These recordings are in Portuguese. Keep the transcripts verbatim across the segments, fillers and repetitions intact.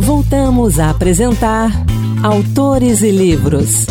Voltamos a apresentar Autores e Livros.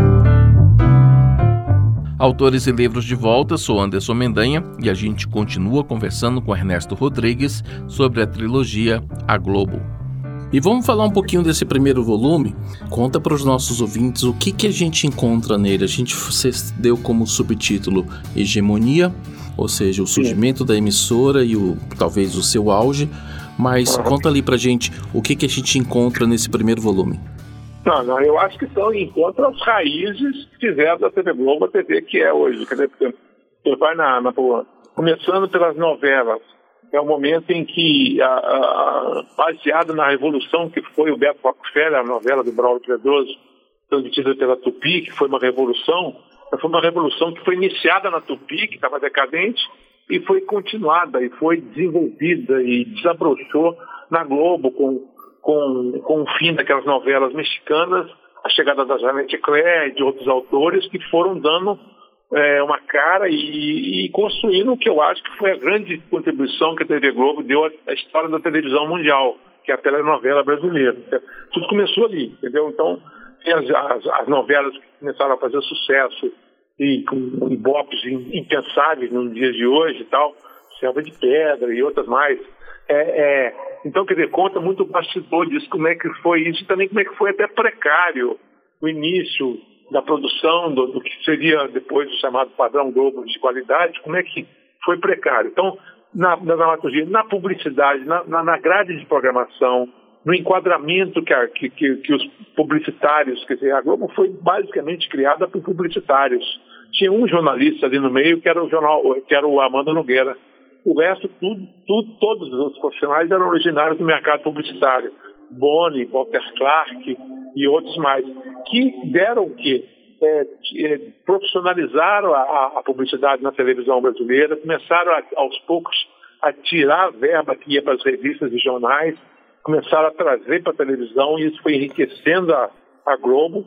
Autores e Livros de volta, sou Anderson Mendanha e a gente continua conversando com Ernesto Rodrigues sobre a trilogia A Globo. E vamos falar um pouquinho desse primeiro volume. Conta para os nossos ouvintes o que, que a gente encontra nele. A gente você deu como subtítulo Hegemonia, ou seja, o surgimento Sim. da emissora e o, talvez o seu auge. Mas conta ali pra gente o que, que a gente encontra nesse primeiro volume. Não, não, eu acho que são encontra as raízes que fizeram da T V Globo a T V que é hoje. Quer dizer, você vai na, na, começando pelas novelas, é o momento em que, a, a, baseado na revolução que foi o Beto Rockefeller, a novela do Braulio Pedroso, transmitida pela Tupi, que foi uma revolução, foi uma revolução que foi iniciada na Tupi, que estava decadente, e foi continuada, e foi desenvolvida, e desabrochou na Globo com, com, com o fim daquelas novelas mexicanas, a chegada da Janete Claire e de outros autores que foram dando é, uma cara e, e construindo o que eu acho que foi a grande contribuição que a T V Globo deu à história da televisão mundial, que é a telenovela brasileira. Tudo começou ali, entendeu? Então, as, as, as novelas que começaram a fazer sucesso, e com ibopes impensáveis nos dias de hoje e tal, Selva de Pedra e outras mais. É, é, então, quer dizer, conta muito o bastidor disso, como é que foi isso e também como é que foi até precário o início da produção do, do que seria depois o chamado padrão Globo de qualidade, como é que foi precário. Então, na, na dramaturgia, na publicidade, na, na, na grade de programação, no enquadramento que, a, que, que, que os publicitários, quer dizer, a Globo foi basicamente criada por publicitários. Tinha um jornalista ali no meio que era o, jornal, que era o Amanda Nogueira. O resto, tudo, tudo, todos os outros profissionais eram originários do mercado publicitário. Boni, Walter Clark e outros mais, que deram o quê? É, é, profissionalizaram a, a publicidade na televisão brasileira, começaram a, aos poucos a tirar a verba que ia para as revistas e jornais, começaram a trazer para a televisão e isso foi enriquecendo a, a Globo.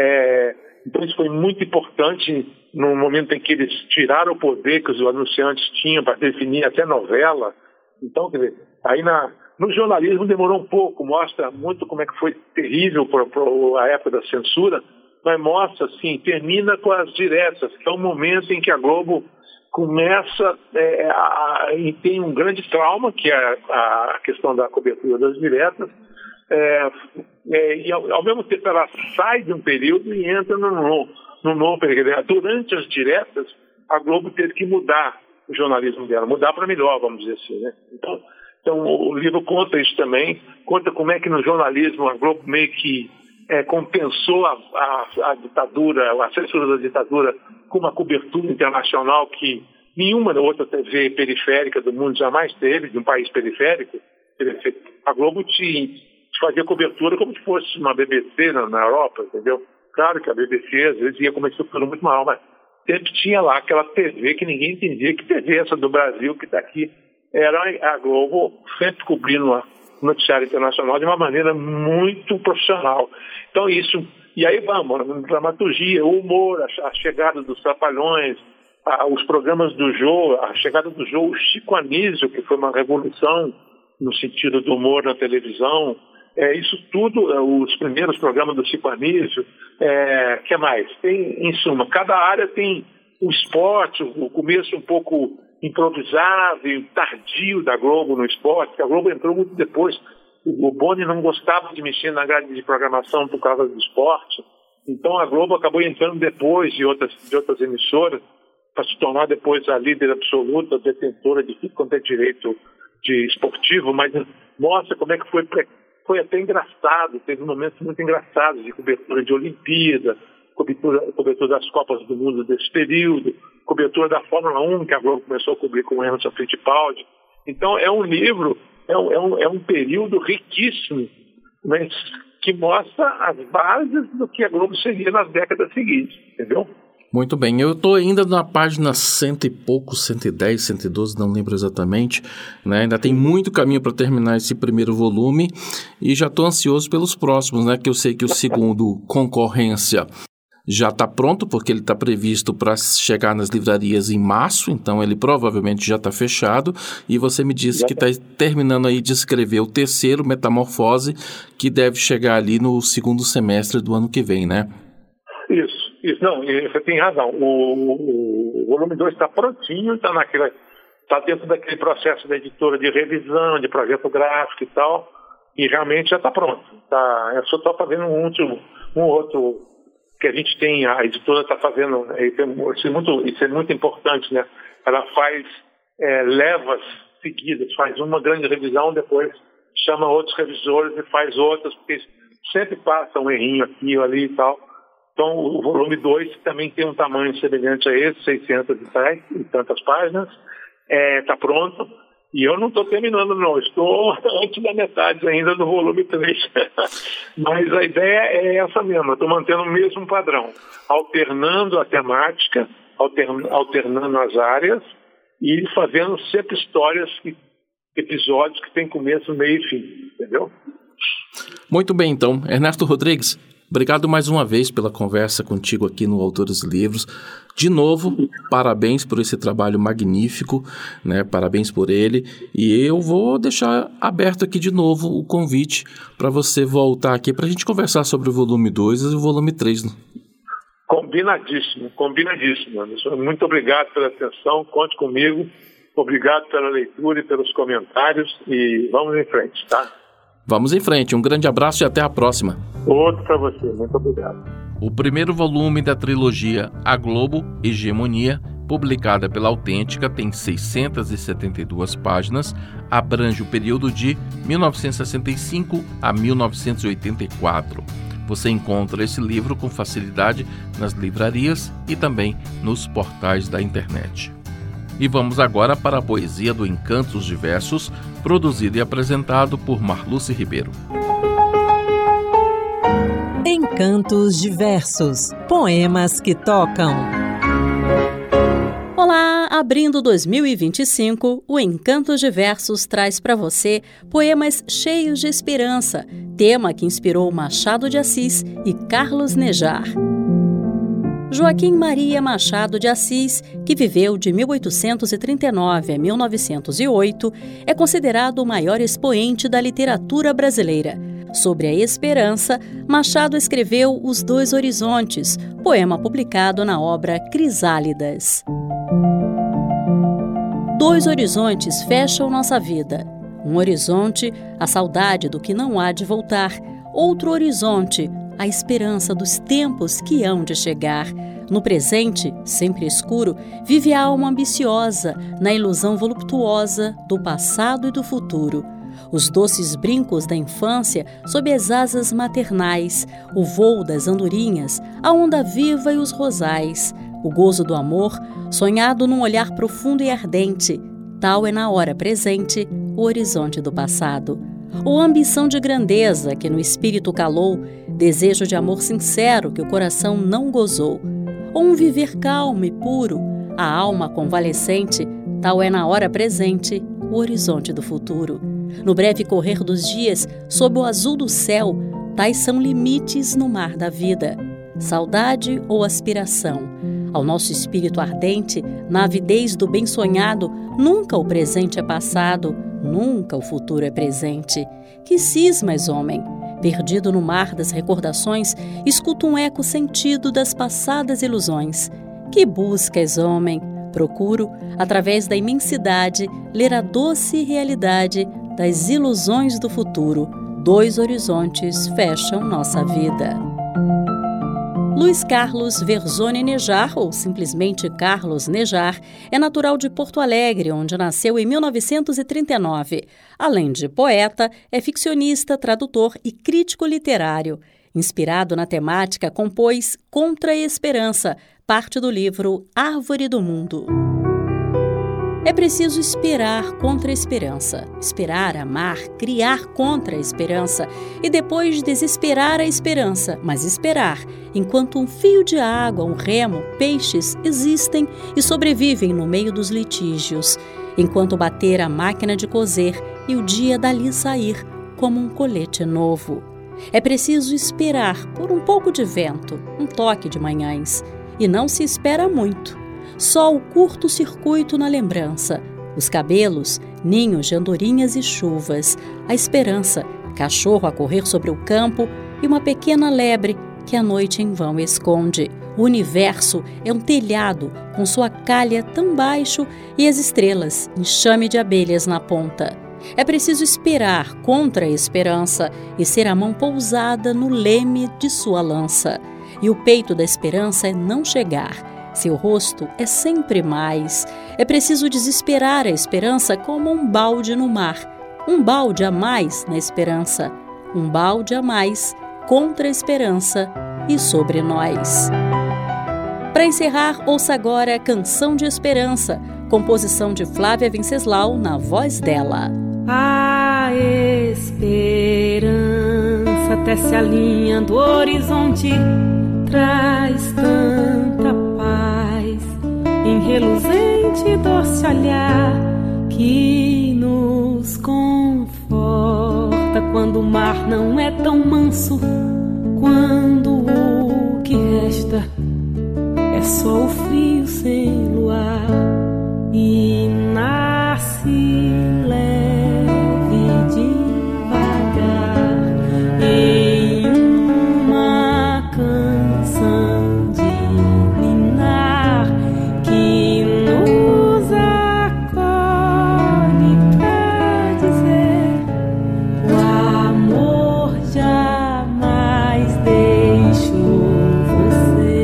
É, então isso foi muito importante no momento em que eles tiraram o poder que os anunciantes tinham para definir até novela. Então, quer dizer, aí na, no jornalismo demorou um pouco, mostra muito como é que foi terrível para a época da censura, mas mostra, assim, termina com as diretas, que é o momento em que a Globo começa é, a, e tem um grande trauma, que é a, a questão da cobertura das diretas, é, é, e ao, ao mesmo tempo ela sai de um período e entra no, no, no novo período. Durante as diretas, a Globo teve que mudar o jornalismo dela, mudar para melhor, vamos dizer assim, né? Então, então o livro conta isso também, conta como é que no jornalismo a Globo meio que É, compensou a, a, a ditadura, a censura da ditadura com uma cobertura internacional que nenhuma outra T V periférica do mundo jamais teve, de um país periférico. A Globo te, te fazia cobertura como se fosse uma B B C na, na Europa, entendeu? Claro que a B B C às vezes ia com uma estrutura muito maior, mas sempre tinha lá aquela T V que ninguém entendia que T V é essa do Brasil que está aqui. Era a Globo sempre cobrindo a noticiário internacional de uma maneira muito profissional. Então isso, e aí vamos, a dramaturgia, o humor, a, a chegada dos Trapalhões, a, os programas do Jô, a chegada do Jô, o Chico Anísio, que foi uma revolução no sentido do humor na televisão, é, isso tudo, é, os primeiros programas do Chico Anísio, é, que mais? Tem, em suma, cada área tem o esporte, o começo um pouco improvisado e tardio da Globo no esporte, que a Globo entrou muito depois. O Boni não gostava de mexer na grade de programação por causa do esporte, então a Globo acabou entrando depois de outras, de outras emissoras para se tornar depois a líder absoluta, detentora de tudo quanto é direito de esportivo, mas mostra como é que foi, foi até engraçado, teve momentos muito engraçados de cobertura de Olimpíada, cobertura, cobertura das Copas do Mundo desse período, cobertura da Fórmula um, que a Globo começou a cobrir com o Emerson Fittipaldi. Então é um livro, é um, é um, é um período riquíssimo, mas que mostra as bases do que a Globo seria nas décadas seguintes, entendeu? Muito bem, eu estou ainda na página cento e pouco, cento e dez, cento e doze, não lembro exatamente, né? Ainda tem muito caminho para terminar esse primeiro volume e já estou ansioso pelos próximos, né? Que eu sei que o segundo, Concorrência, já está pronto, porque ele está previsto para chegar nas livrarias em março, então ele provavelmente já está fechado, e você me disse já que está terminando aí de escrever o terceiro, Metamorfose, que deve chegar ali no segundo semestre do ano que vem, né? Isso, isso, não, você tem razão, o, o, o volume dois está prontinho, está naquela, está dentro daquele processo da editora de revisão, de projeto gráfico e tal, e realmente já está pronto, tá, eu só estou fazendo um último, um outro que a gente tem, a editora está fazendo, isso é, muito, isso é muito importante, né? Ela faz é, levas seguidas, faz uma grande revisão, depois chama outros revisores e faz outras, porque sempre passa um errinho aqui ou ali e tal. Então, o volume dois também tem um tamanho semelhante a esse, seiscentas e tantas páginas, está é, pronto. E eu não estou terminando, não. Estou antes da metade ainda do volume três. Mas a ideia é essa mesmo. Eu estou mantendo o mesmo padrão. Alternando a temática, altern, alternando as áreas e fazendo sempre histórias, episódios que têm começo, meio e fim. Entendeu? Muito bem, então. Ernesto Rodrigues, obrigado mais uma vez pela conversa contigo aqui no Autores Livros. De novo, parabéns por esse trabalho magnífico, né? Parabéns por ele. E eu vou deixar aberto aqui de novo o convite para você voltar aqui para a gente conversar sobre o volume dois e o volume três. Combinadíssimo, combinadíssimo. Muito obrigado pela atenção, conte comigo. Obrigado pela leitura e pelos comentários e vamos em frente, tá? Vamos em frente. Um grande abraço e até a próxima. Outro para você. Muito obrigado. O primeiro volume da trilogia A Globo, Hegemonia, publicada pela Autêntica, tem seiscentas e setenta e duas páginas, abrange o período de mil novecentos e sessenta e cinco a mil novecentos e oitenta e quatro. Você encontra esse livro com facilidade nas livrarias e também nos portais da internet. E vamos agora para a poesia do Encantos Diversos, produzido e apresentado por Marluce Ribeiro. Encantos Diversos, poemas que tocam. Olá, abrindo dois mil e vinte e cinco, o Encantos Diversos traz para você poemas cheios de esperança, tema que inspirou Machado de Assis e Carlos Nejar. Joaquim Maria Machado de Assis, que viveu de mil oitocentos e trinta e nove a mil novecentos e oito, é considerado o maior expoente da literatura brasileira. Sobre a esperança, Machado escreveu Os Dois Horizontes, poema publicado na obra Crisálidas. Dois horizontes fecham nossa vida. Um horizonte, a saudade do que não há de voltar. Outro horizonte, a esperança dos tempos que hão de chegar. No presente, sempre escuro, vive a alma ambiciosa, na ilusão voluptuosa do passado e do futuro. Os doces brincos da infância sob as asas maternais, o vôo das andorinhas, a onda viva e os rosais, o gozo do amor, sonhado num olhar profundo e ardente, tal é na hora presente o horizonte do passado. Ou a ambição de grandeza que no espírito calou, desejo de amor sincero que o coração não gozou. Ou um viver calmo e puro, a alma convalescente, tal é na hora presente o horizonte do futuro. No breve correr dos dias, sob o azul do céu, tais são limites no mar da vida. Saudade ou aspiração? Ao nosso espírito ardente, na avidez do bem sonhado, nunca o presente é passado, nunca o futuro é presente. Que cismas, homem? Perdido no mar das recordações, escuta um eco sentido das passadas ilusões. Que buscas, homem? Procuro, através da imensidade, ler a doce realidade das ilusões do futuro. Dois horizontes fecham nossa vida. Luiz Carlos Verzone Nejar, ou simplesmente Carlos Nejar, é natural de Porto Alegre, onde nasceu em mil novecentos e trinta e nove. Além de poeta, é ficcionista, tradutor e crítico literário. Inspirado na temática, compôs Contra a Esperança, parte do livro Árvore do Mundo. É preciso esperar contra a esperança, esperar, amar, criar contra a esperança e depois desesperar a esperança, mas esperar, enquanto um fio de água, um remo, peixes existem e sobrevivem no meio dos litígios, enquanto bater a máquina de coser e o dia dali sair como um colete novo. É preciso esperar por um pouco de vento, um toque de manhãs. E não se espera muito. Só o curto-circuito na lembrança. Os cabelos, ninhos de andorinhas e chuvas. A esperança, cachorro a correr sobre o campo e uma pequena lebre que a noite em vão esconde. O universo é um telhado com sua calha tão baixo e as estrelas, enxame de abelhas na ponta. É preciso esperar contra a esperança e ser a mão pousada no leme de sua lança. E o peito da esperança é não chegar. Seu rosto é sempre mais. É preciso desesperar a esperança como um balde no mar. Um balde a mais na esperança. Um balde a mais contra a esperança e sobre nós. Para encerrar, ouça agora Canção de Esperança, composição de Flávia Venceslau na voz dela. A esperança tece a linha do horizonte, traz tanta paz em reluzente doce olhar que nos conforta quando o mar não é tão manso, quando o que resta é só o frio sem luar e nasce leve devagar em uma canção de ninar que nos acolhe pra dizer o amor jamais deixou você.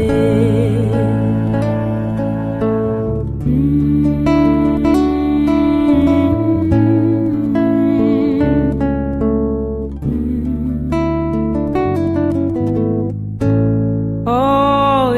Oh,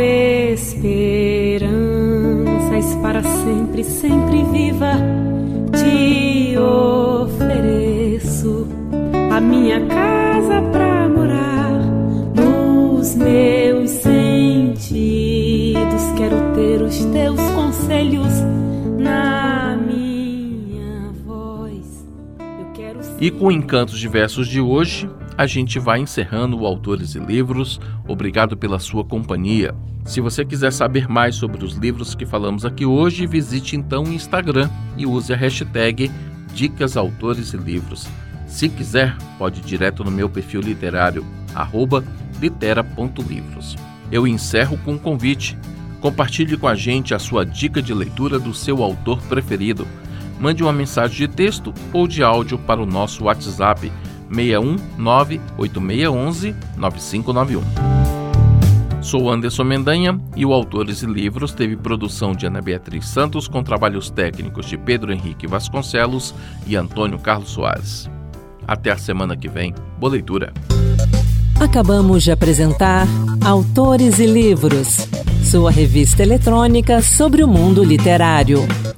esperanças para sempre, sempre viva, te ofereço a minha casa pra morar. Nos meus sentidos quero ter os teus conselhos na minha voz. Eu quero ser... E com Encantos de Versos de hoje, a gente vai encerrando o Autores e Livros. Obrigado pela sua companhia. Se você quiser saber mais sobre os livros que falamos aqui hoje, visite então o Instagram e use a hashtag Dicas Autores e Livros. Se quiser, pode ir direto no meu perfil literário, arroba litera ponto livros. Eu encerro com um convite. Compartilhe com a gente a sua dica de leitura do seu autor preferido. Mande uma mensagem de texto ou de áudio para o nosso WhatsApp seis um nove oito seis um um nove cinco nove um. Sou Anderson Mendanha e o Autores e Livros teve produção de Ana Beatriz Santos com trabalhos técnicos de Pedro Henrique Vasconcelos e Antônio Carlos Soares. Até a semana que vem. Boa leitura. Acabamos de apresentar Autores e Livros, sua revista eletrônica sobre o mundo literário.